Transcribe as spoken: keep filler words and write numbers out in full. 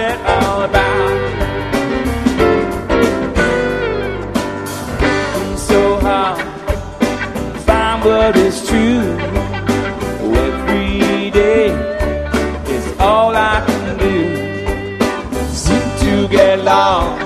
it all about. It's so hard to find what is true. Every day is all I can do. Seem to get lost